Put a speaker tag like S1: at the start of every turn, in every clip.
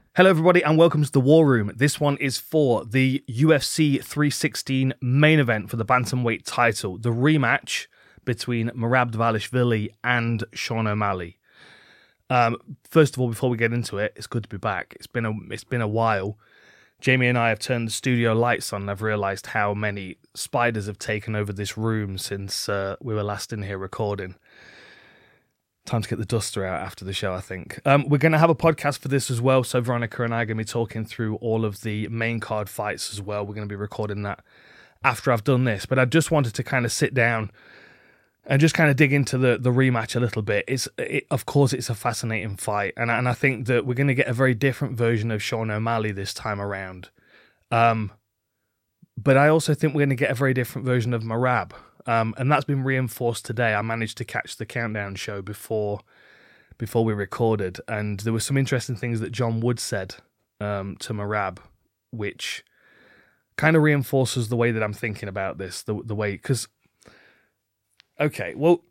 S1: Hello, everybody, and welcome to the War Room. This one is for the UFC 316 main event for the bantamweight title, the rematch between Merab Dvalishvili and Sean O'Malley. First of all, before we get into it, it's good to be back. It's been a while. Jamie and I have turned the studio lights on, and I've realised how many spiders have taken over this room since we were last in here recording. Time to get the duster out after the show, I think. We're going to have a podcast for this as well, so Veronica and I are going to be talking through all of the main card fights as well. We're going to be recording that after I've done this, but I just wanted to kind of sit down and just kind of dig into the rematch a little bit. Of course, it's a fascinating fight, and I think that we're going to get a very different version of Sean O'Malley this time around. But I also think we're going to get a very different version of Merab. And that's been reinforced today. I managed to catch the countdown show before we recorded, and there were some interesting things that John Wood said to Merab, which kind of reinforces the way that I'm thinking about this. The way, because okay, well,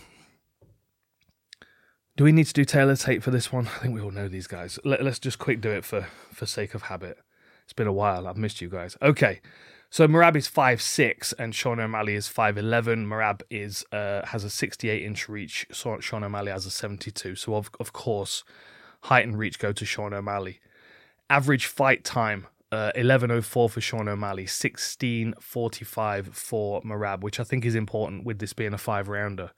S1: do we need to do Taylor tape for this one? I think we all know these guys. Let's just quick do it for sake of habit. It's been a while. I've missed you guys. Okay. So Merab is 5'6" and Sean O'Malley is 5'11". Merab has a 68-inch reach. Sean O'Malley has a 72. So of course, height and reach go to Sean O'Malley. Average fight time, 11:04 for Sean O'Malley, 16:45 for Merab, which I think is important with this being a 5-rounder.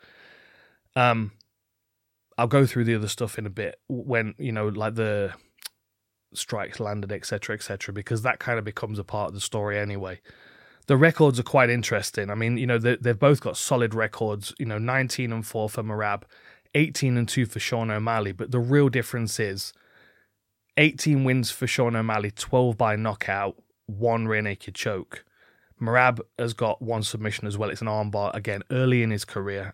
S1: I'll go through the other stuff in a bit when, like the strikes landed, etc., because that kind of becomes a part of the story anyway. The records are quite interesting. I mean, they've both got solid records, 19-4 for Merab, 18-2 for Sean O'Malley, but the real difference is 18 wins for Sean O'Malley, 12 by knockout, 1 rear naked choke. Merab has got 1 submission as well. It's an armbar, again, early in his career.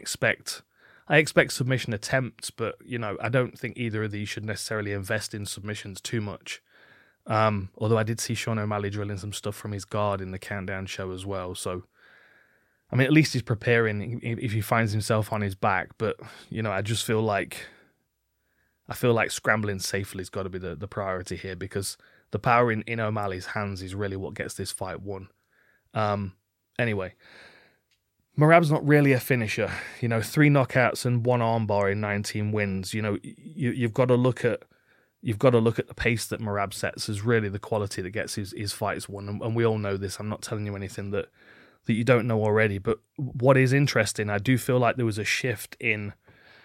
S1: I expect submission attempts, but, I don't think either of these should necessarily invest in submissions too much. Although I did see Sean O'Malley drilling some stuff from his guard in the countdown show as well. So, I mean, at least he's preparing if he finds himself on his back. But, I just feel like scrambling safely has got to be the priority here, because the power in O'Malley's hands is really what gets this fight won. Anyway, Merab's not really a finisher. 3 knockouts and 1 armbar in 19 wins. You've got to look at the pace that Merab sets as really the quality that gets his fights won. And we all know this. I'm not telling you anything that you don't know already. But what is interesting, I do feel like there was a shift in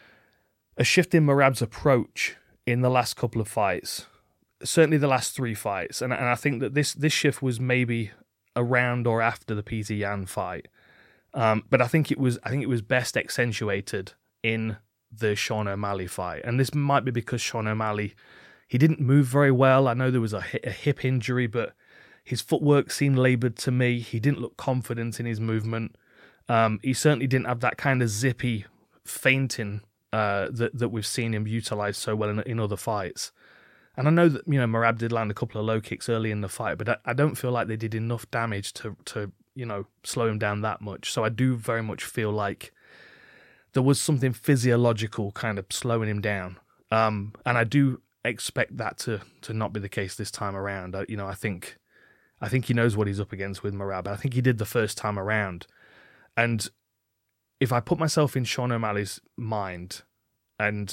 S1: Merab's approach in the last couple of fights. Certainly the last 3 fights. And I think that this shift was maybe around or after the Peter Yan fight. But I think it was best accentuated in the Sean O'Malley fight. And this might be because Sean O'Malley, he didn't move very well. I know there was a hip injury, but his footwork seemed laboured to me. He didn't look confident in his movement. He certainly didn't have that kind of zippy feinting that we've seen him utilise so well in other fights. And I know that Merab did land a couple of low kicks early in the fight, but I don't feel like they did enough damage to slow him down that much. So I do very much feel like there was something physiological kind of slowing him down. And I do expect that to not be the case this time around. I think he knows what he's up against with Merab. I think he did the first time around. And if I put myself in Sean O'Malley's mind and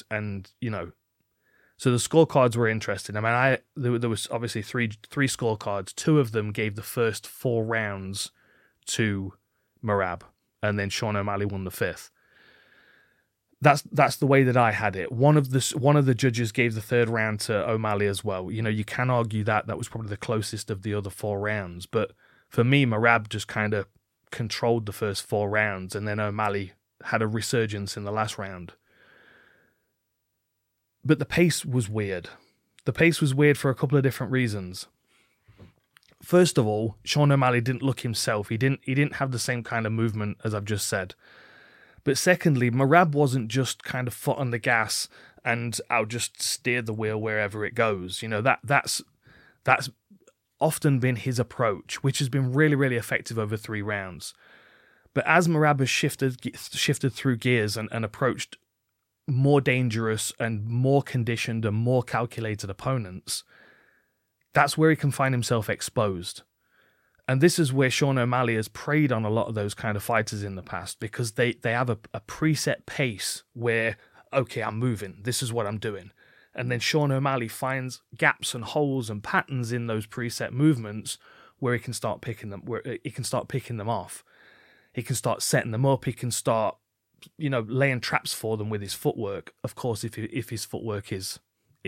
S1: so the scorecards were interesting. I mean, there was obviously three scorecards. 2 of them gave the first 4 rounds to Merab, and then Sean O'Malley won the 5th. That's the way that I had it. One of the judges gave the 3rd round to O'Malley as well. You can argue that was probably the closest of the other 4 rounds, but for me, Merab just kind of controlled the first 4 rounds, and then O'Malley had a resurgence in the last round. But the pace was weird. The pace was weird for a couple of different reasons. First of all, Sean O'Malley didn't look himself. He didn't have the same kind of movement as I've just said. But secondly, Merab wasn't just kind of foot on the gas and I'll just steer the wheel wherever it goes. That's often been his approach, which has been really, really effective over 3 rounds. But as Merab has shifted through gears and approached more dangerous and more conditioned and more calculated opponents, that's where he can find himself exposed. And this is where Sean O'Malley has preyed on a lot of those kind of fighters in the past, because they have a preset pace where, okay, I'm moving, this is what I'm doing. And then Sean O'Malley finds gaps and holes and patterns in those preset movements where he can start picking them off. He can start setting them up. He can start, laying traps for them with his footwork. Of course, if his footwork is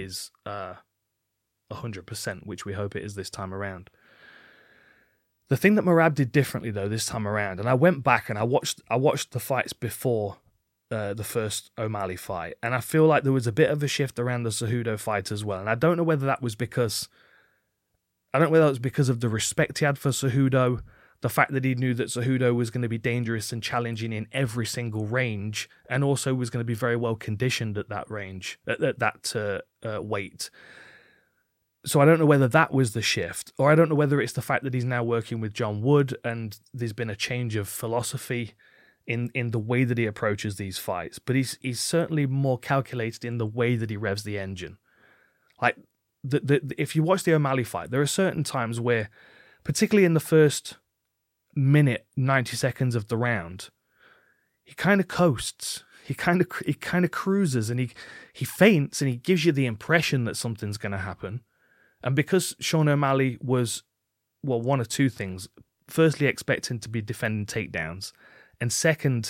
S1: 100%, which we hope it is this time around. The thing that Merab did differently though this time around, and I went back and I watched the fights before the first O'Malley fight, and I feel like there was a bit of a shift around the Cejudo fight as well. And I don't know whether that was because of the respect he had for Cejudo, the fact that he knew that Cejudo was going to be dangerous and challenging in every single range, and also was going to be very well conditioned at that range, at that weight. So I don't know whether that was the shift, or I don't know whether it's the fact that he's now working with John Wood and there's been a change of philosophy in the way that he approaches these fights. But he's certainly more calculated in the way that he revs the engine. Like, if you watch the O'Malley fight, there are certain times where, particularly in the first minute, 90 seconds of the round, he kind of coasts. He kind of cruises, and he feints, and he gives you the impression that something's going to happen. And because Sean O'Malley was, well, one of two things. Firstly, expecting to be defending takedowns. And second,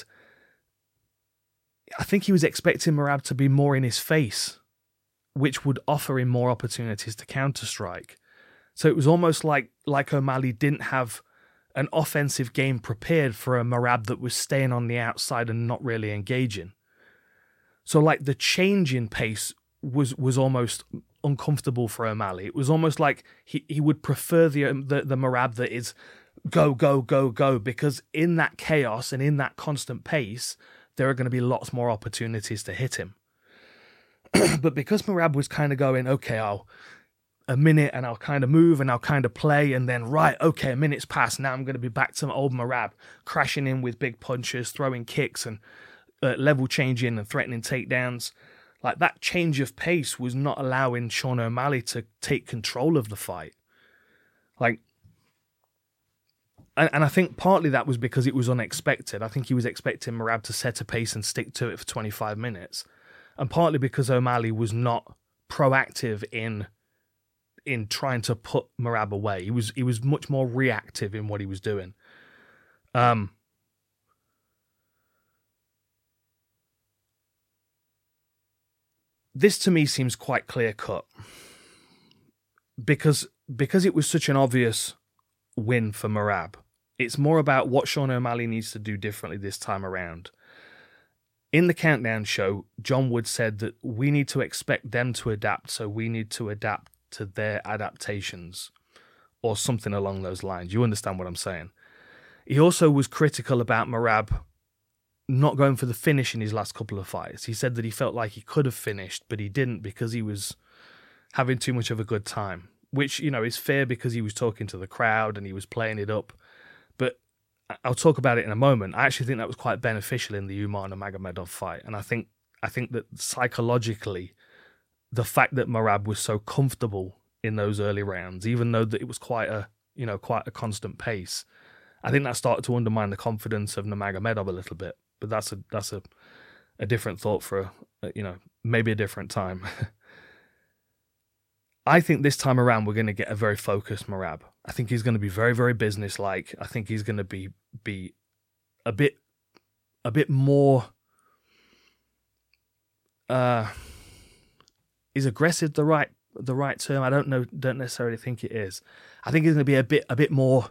S1: I think he was expecting Merab to be more in his face, which would offer him more opportunities to counter-strike. So it was almost like O'Malley didn't have an offensive game prepared for a Merab that was staying on the outside and not really engaging. So like the change in pace was almost uncomfortable for O'Malley. It was almost like he would prefer the Merab that is go, go, go, go, because in that chaos and in that constant pace, there are going to be lots more opportunities to hit him. But because Merab was kind of going, okay, a minute and I'll kind of move and I'll kind of play, and then, right, okay, a minute's passed, now I'm going to be back to my old Merab, crashing in with big punches, throwing kicks and level changing and threatening takedowns. Like, that change of pace was not allowing Sean O'Malley to take control of the fight. Like, and I think partly that was because it was unexpected. I think he was expecting Merab to set a pace and stick to it for 25 minutes. And partly because O'Malley was not proactive in trying to put Merab away. He was much more reactive in what he was doing. This to me seems quite clear cut because it was such an obvious win for Merab. It's more about what Sean O'Malley needs to do differently this time around. In the Countdown show, John Wood said that we need to expect them to adapt, so we need to adapt to their adaptations, or something along those lines. You understand what I'm saying? He also was critical about Merab not going for the finish in his last couple of fights. He said that he felt like he could have finished, but he didn't because he was having too much of a good time, which, is fair because he was talking to the crowd and he was playing it up. But I'll talk about it in a moment. I actually think that was quite beneficial in the Umar Nurmagomedov fight. And I think that psychologically, the fact that Merab was so comfortable in those early rounds, even though that it was quite a constant pace, I think that started to undermine the confidence of Nurmagomedov a little bit. But that's a different thought for maybe a different time. I think this time around we're going to get a very focused Merab. I think he's going to be very, very businesslike. I think he's going to be a bit more. Is aggressive the right term? I don't know. Don't necessarily think it is. I think he's going to be a bit more.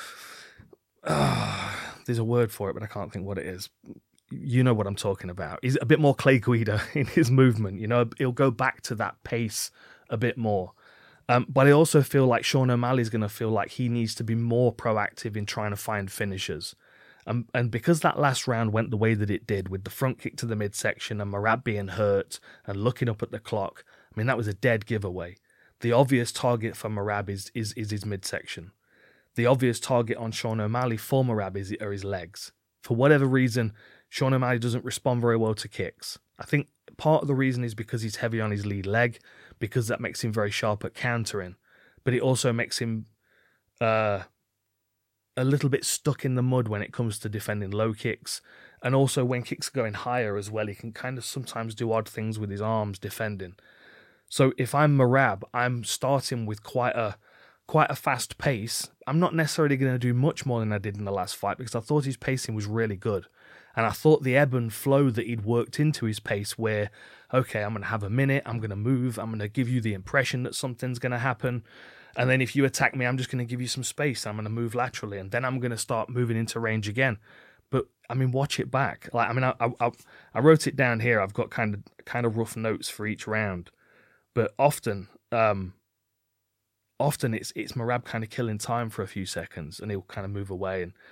S1: There's a word for it, but I can't think what it is. You know what I'm talking about. He's a bit more Clay Guida in his movement. He'll go back to that pace a bit more. But I also feel like Sean O'Malley's going to feel like he needs to be more proactive in trying to find finishers. And because that last round went the way that it did, with the front kick to the midsection and Merab being hurt and looking up at the clock, I mean, that was a dead giveaway. The obvious target for Merab is his midsection. The obvious target on Sean O'Malley for Merab are his legs. For whatever reason, Sean O'Malley doesn't respond very well to kicks. I think part of the reason is because he's heavy on his lead leg, because that makes him very sharp at countering. But it also makes him a little bit stuck in the mud when it comes to defending low kicks. And also when kicks are going higher as well, he can kind of sometimes do odd things with his arms defending. So if I'm Merab, I'm starting with quite a fast pace. I'm not necessarily going to do much more than I did in the last fight because I thought his pacing was really good. And I thought the ebb and flow that he'd worked into his pace where, okay, I'm going to have a minute, I'm going to move, I'm going to give you the impression that something's going to happen. And then if you attack me, I'm just going to give you some space. I'm going to move laterally and then I'm going to start moving into range again. But I mean, watch it back. Like, I mean, I wrote it down here. I've got kind of rough notes for each round. But often it's Merab kind of killing time for a few seconds and he'll kind of move away. And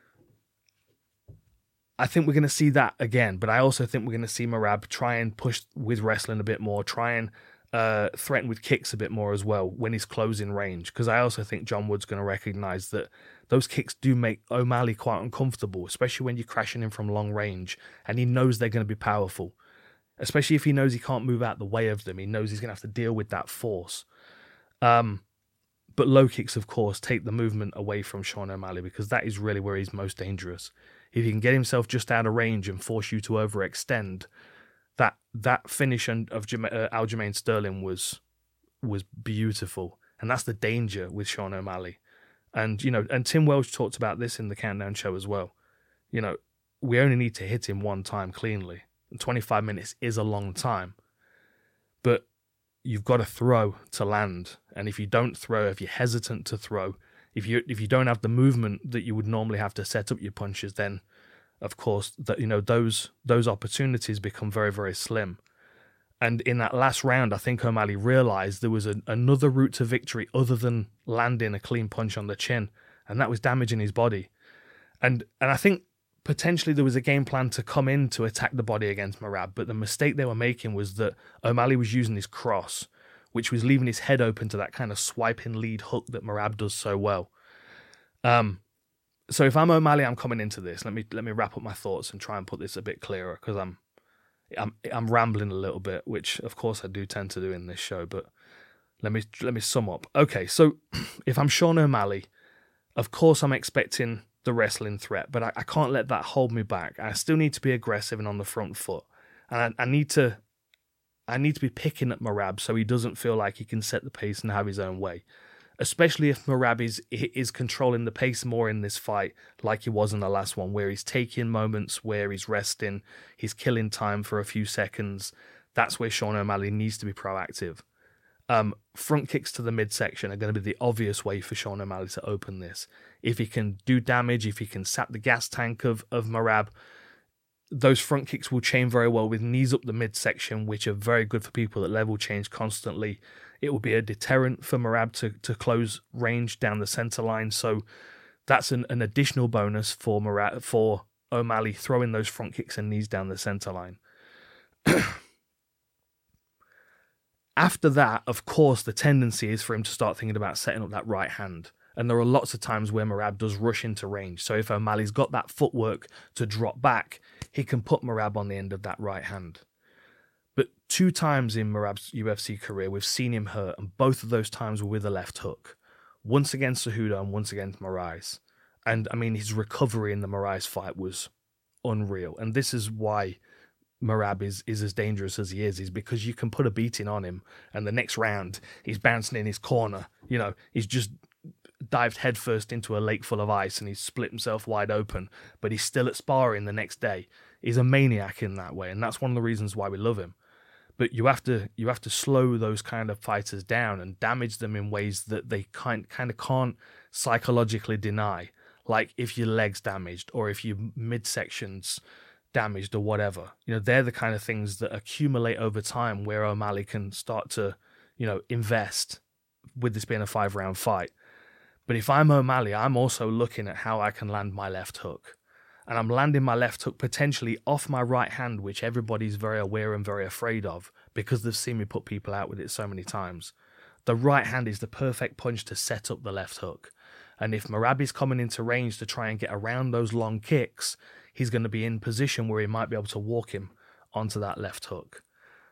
S1: I think we're going to see that again, but I also think we're going to see Merab try and push with wrestling a bit more, try and threaten with kicks a bit more as well when he's closing range. Because I also think John Wood's going to recognize that those kicks do make O'Malley quite uncomfortable, especially when you're crashing in from long range and he knows they're going to be powerful. Especially if he knows he can't move out the way of them. He knows he's going to have to deal with that force. But low kicks, of course, take the movement away from Sean O'Malley because that is really where he's most dangerous. If he can get himself just out of range and force you to overextend, that finish of Aljamain Sterling was beautiful. And that's the danger with Sean O'Malley. And, and Tim Welch talked about this in the Countdown show as well. We only need to hit him one time cleanly. And 25 minutes is a long time. But you've got to throw to land. And if you don't throw, if you're hesitant to throw, if you don't have the movement that you would normally have to set up your punches, then of course that those opportunities become very, very slim. And in that last round, I think O'Malley realized there was another route to victory other than landing a clean punch on the chin, and that was damaging his body. And I think potentially there was a game plan to come in to attack the body against Merab, but the mistake they were making was that O'Malley was using his cross, which was leaving his head open to that kind of swiping lead hook that Merab does so well. So if I'm O'Malley, I'm coming into this. Let me wrap up my thoughts and try and put this a bit clearer because I'm rambling a little bit, which of course I do tend to do in this show. But let me sum up. Okay, so if I'm Sean O'Malley, of course I'm expecting the wrestling threat, but I can't let that hold me back. I still need to be aggressive and on the front foot, and I need to be picking at Merab so he doesn't feel like he can set the pace and have his own way. Especially if Merab is controlling the pace more in this fight like he was in the last one, where he's taking moments, where he's resting, he's killing time for a few seconds. That's where Sean O'Malley needs to be proactive. Front kicks to the midsection are going to be the obvious way for Sean O'Malley to open this. If he can do damage, if he can sap the gas tank of Merab, those front kicks will chain very well with knees up the midsection, which are very good for people that level change constantly. It will be a deterrent for Merab to close range down the center line. So that's an additional bonus for O'Malley throwing those front kicks and knees down the center line. After that, of course, the tendency is for him to start thinking about setting up that right hand. And there are lots of times where Merab does rush into range. So if O'Malley's got that footwork to drop back, he can put Merab on the end of that right hand. But 2 times in Merab's UFC career, we've seen him hurt, and both of those times were with a left hook. Once against Cejudo and once against Moraes. And, I mean, his recovery in the Moraes fight was unreal. And this is why Merab is as dangerous as he is because you can put a beating on him, and the next round, he's bouncing in his corner. He's just dived headfirst into a lake full of ice, and he's split himself wide open, but he's still at sparring the next day. He's a maniac in that way, and that's one of the reasons why we love him. But you have to slow those kind of fighters down and damage them in ways that they kind of can't psychologically deny. Like if your leg's damaged or if your midsection's damaged or whatever. They're the kind of things that accumulate over time where O'Malley can start to, invest with this being a 5-round fight. But if I'm O'Malley, I'm also looking at how I can land my left hook. And I'm landing my left hook potentially off my right hand, which everybody's very aware and very afraid of because they've seen me put people out with it so many times. The right hand is the perfect punch to set up the left hook. And if Merab is coming into range to try and get around those long kicks, he's going to be in position where he might be able to walk him onto that left hook.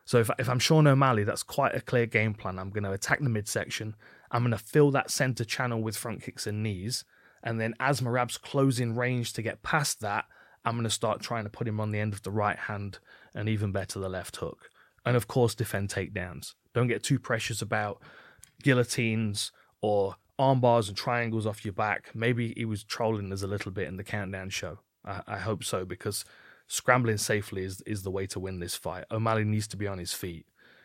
S1: So if I'm Sean O'Malley, that's quite a clear game plan. I'm going to attack the midsection. I'm going to fill that center channel with front kicks and knees. And then as Merab's closing range to get past that, I'm going to start trying to put him on the end of the right hand and even better the left hook. And of course, defend takedowns. Don't get too precious about guillotines or arm bars and triangles off your back. Maybe he was trolling us a little bit in the countdown show. I hope so, because scrambling safely is the way to win this fight. O'Malley needs to be on his feet.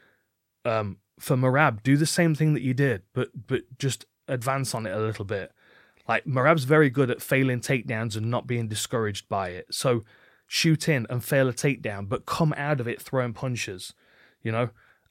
S1: For Merab, do the same thing that you did, but just advance on it a little bit. Like, Merab's very good at failing takedowns and not being discouraged by it. So shoot in and fail a takedown, but come out of it throwing punches, you know?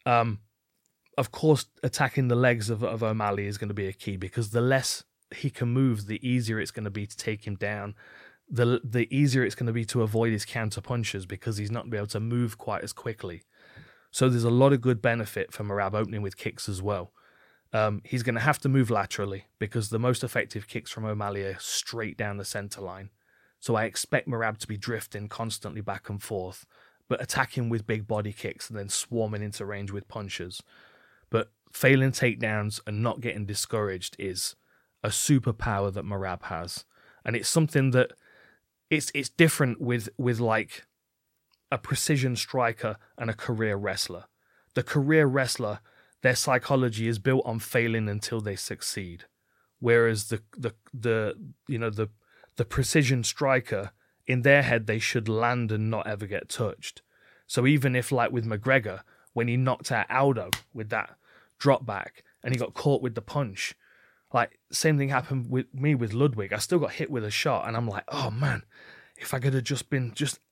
S1: Of course, attacking the legs of O'Malley is going to be a key, because the less he can move, the easier it's going to be to take him down. The easier it's going to be to avoid his counter punches, because he's not going to be able to move quite as quickly. So there's a lot of good benefit for Merab opening with kicks as well. He's going to have to move laterally, because the most effective kicks from O'Malley are straight down the center line. So I expect Merab to be drifting constantly back and forth, but attacking with big body kicks and then swarming into range with punches. But failing takedowns and not getting discouraged is a superpower that Merab has. And it's something that it's different with like a precision striker and a career wrestler. The career wrestler, their psychology is built on failing until they succeed. Whereas the precision striker, in their head, they should land and not ever get touched. So even if, like with McGregor, when he knocked out Aldo with that drop back and he got caught with the punch, like, same thing happened with me with Ludwig. I still got hit with a shot and I'm like, oh man, if I could have just been,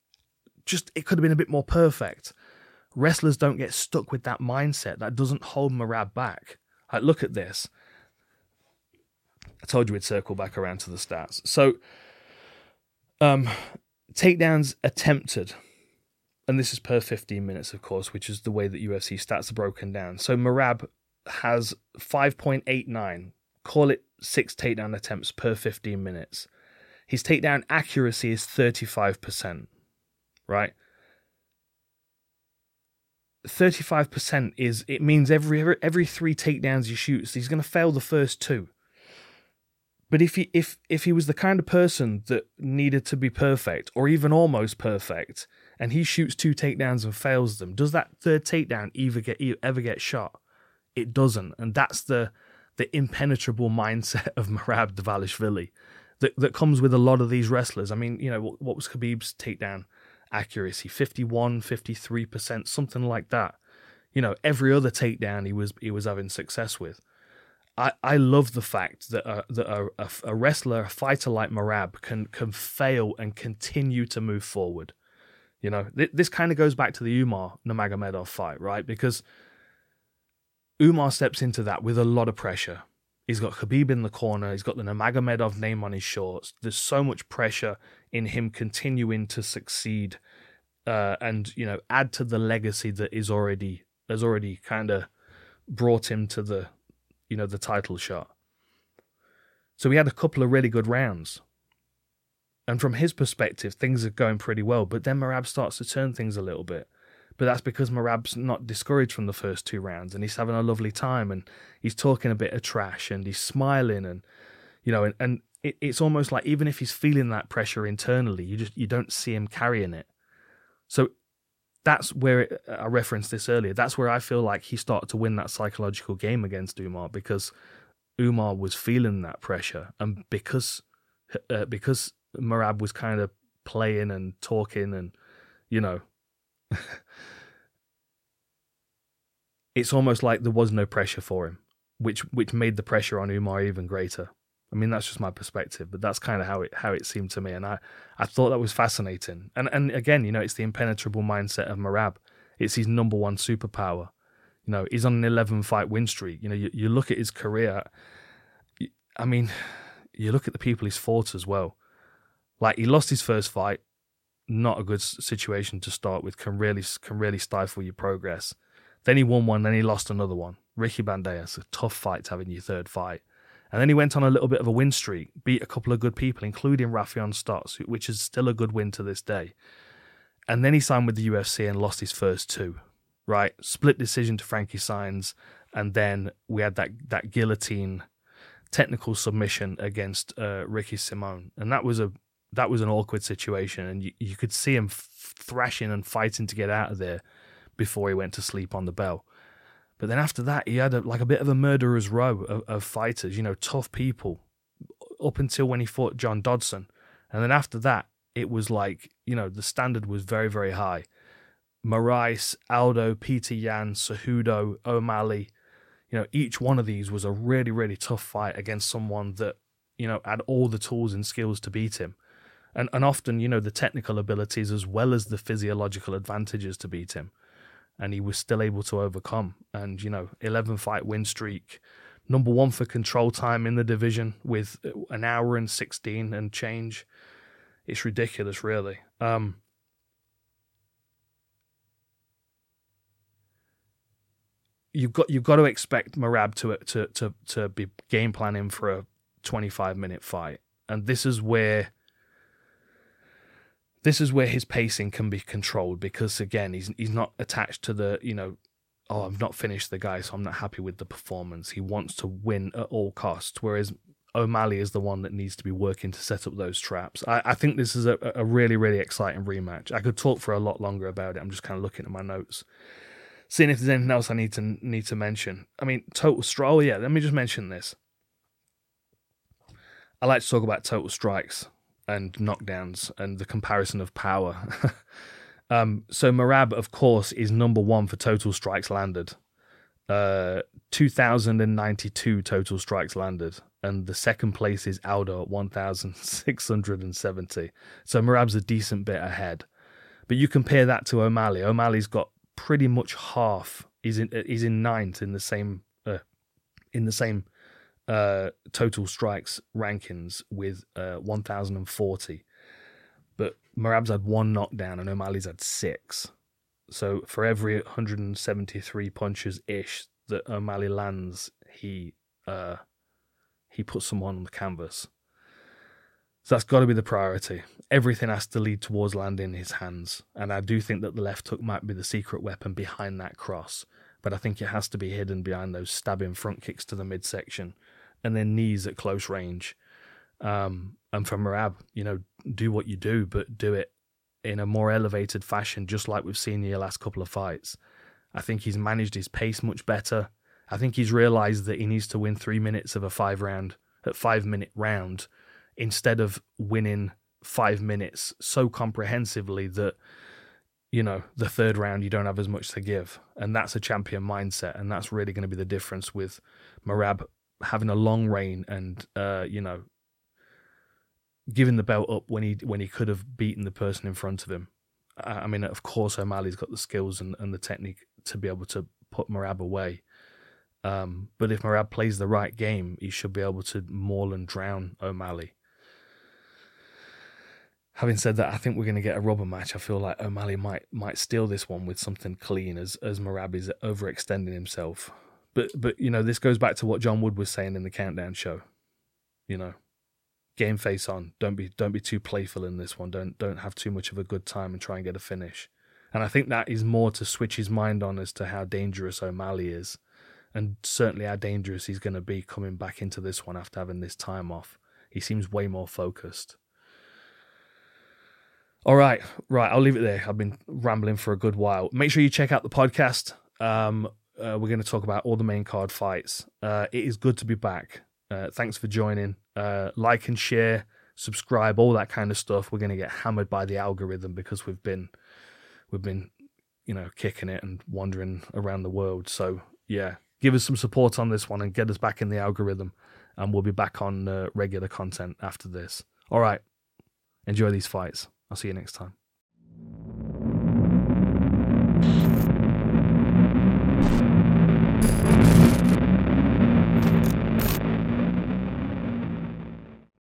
S1: it could have been a bit more perfect. Wrestlers don't get stuck with that mindset. That doesn't hold Merab back. Like, look at this. I told you we'd circle back around to the stats. So, takedowns attempted, and this is per 15 minutes, of course, which is the way that UFC stats are broken down. So Merab has 5.89. Call it 6 takedown attempts per 15 minutes. His takedown accuracy is 35%, right? 35% it means every 3 takedowns he shoots, he's going to fail the first 2. But if he was the kind of person that needed to be perfect or even almost perfect, and he shoots 2 takedowns and fails them, does that third takedown ever get shot? It doesn't, and that's the impenetrable mindset of Merab Dvalishvili that comes with a lot of these wrestlers. I mean, you know, what was Khabib's takedown accuracy? 51, 53%, something like that. You know, every other takedown he was having success with. I love the fact that a wrestler, a fighter like Merab can fail and continue to move forward. You know, this kind of goes back to the Umar Nurmagomedov fight, right? Because Umar steps into that with a lot of pressure. He's got Khabib in the corner. He's got the Nurmagomedov name on his shorts. There's so much pressure in him continuing to succeed, and, you know, add to the legacy that has already kind of brought him to the title shot. So we had a couple of really good rounds. And from his perspective, things are going pretty well. But then Merab starts to turn things a little bit. But that's because Merab's not discouraged from the first 2 rounds, and he's having a lovely time, and he's talking a bit of trash, and he's smiling, and, you know, and it's almost like even if he's feeling that pressure internally, you don't see him carrying it. So that's where I referenced this earlier. That's where I feel like he started to win that psychological game against Umar, because Umar was feeling that pressure, and because Merab was kind of playing and talking, and, you know, it's almost like there was no pressure for him, which made the pressure on Umar even greater. I mean, that's just my perspective, but that's kind of how it seemed to me, and I thought that was fascinating. And again, you know, it's the impenetrable mindset of Merab. It's his number one superpower. You know, he's on an 11-fight win streak. You know, you look at his career. I mean, you look at the people he's fought as well. Like, he lost his first fight. Not a good situation to start with. Can really stifle your progress. Then he won one. Then he lost another one. Ricky Bandejas, a tough fight to have in your third fight. And then he went on a little bit of a win streak, beat a couple of good people, including Rafion Stotts, which is still a good win to this day. And then he signed with the UFC and lost his first 2. right? Split decision to Frankie Saenz, and then we had that guillotine technical submission against Ricky Simon, and that was an awkward situation, and you could see him thrashing and fighting to get out of there before he went to sleep on the bell. But then after that, he had a bit of a murderer's row of fighters, tough people, up until when he fought John Dodson. And then after that, it was like, the standard was very, very high. Moraes, Aldo, Peter Yan, Cejudo, O'Malley, each one of these was a really, really tough fight against someone that, had all the tools and skills to beat him. And often, the technical abilities as well as the physiological advantages to beat him. And he was still able to overcome. And, 11-fight win streak, number one for control time in the division with an hour and 16 and change. It's ridiculous, really. You've got to expect Merab to be game planning for a 25-minute fight, and this is where his pacing can be controlled, because again he's not attached to the I've not finished the guy, so I'm not happy with the performance. He wants to win at all costs, whereas O'Malley is the one that needs to be working to set up those traps. I think this is a really, really exciting rematch. I could talk for a lot longer about it. I'm just kind of looking at my notes, seeing if there's anything else I need to mention. I mean, Total Strike. Oh yeah, let me just mention this. I like to talk about total strikes and knockdowns and the comparison of power. So Merab, of course, is number one for total strikes landed. 2,092 total strikes landed. And the second place is Aldo at 1,670. So Merab's a decent bit ahead. But you compare that to O'Malley. O'Malley's got pretty much half. He's in ninth in the same total strikes rankings with 1,040. But Merab's had one knockdown and O'Malley's had 6. So for every 173 punches-ish that O'Malley lands, he puts someone on the canvas. So that's got to be the priority. Everything has to lead towards landing his hands. And I do think that the left hook might be the secret weapon behind that cross. But I think it has to be hidden behind those stabbing front kicks to the midsection and then knees at close range. And for Merab, do what you do, but do it in a more elevated fashion, just like we've seen in the last couple of fights. I think he's managed his pace much better. I think he's realised that he needs to win 3 minutes of a 5-minute round instead of winning 5 minutes so comprehensively that, the third round you don't have as much to give. And that's a champion mindset, and that's really going to be the difference with Merab having a long reign and, giving the belt up when he could have beaten the person in front of him. I mean, of course, O'Malley's got the skills and the technique to be able to put Merab away. But if Merab plays the right game, he should be able to maul and drown O'Malley. Having said that, I think we're going to get a rubber match. I feel like O'Malley might steal this one with something clean as Merab is overextending himself. But this goes back to what John Wood was saying in the Countdown show. Game face on. Don't be too playful in this one. Don't have too much of a good time and try and get a finish. And I think that is more to switch his mind on as to how dangerous O'Malley is, and certainly how dangerous he's going to be coming back into this one after having this time off. He seems way more focused. All right, I'll leave it there. I've been rambling for a good while. Make sure you check out the podcast. We're going to talk about all the main card fights. It is good to be back. Thanks for joining. Like and share, subscribe, all that kind of stuff. We're going to get hammered by the algorithm because we've been kicking it and wandering around the world. So yeah, give us some support on this one and get us back in the algorithm, and we'll be back on regular content after this. All right, enjoy these fights. I'll see you next time.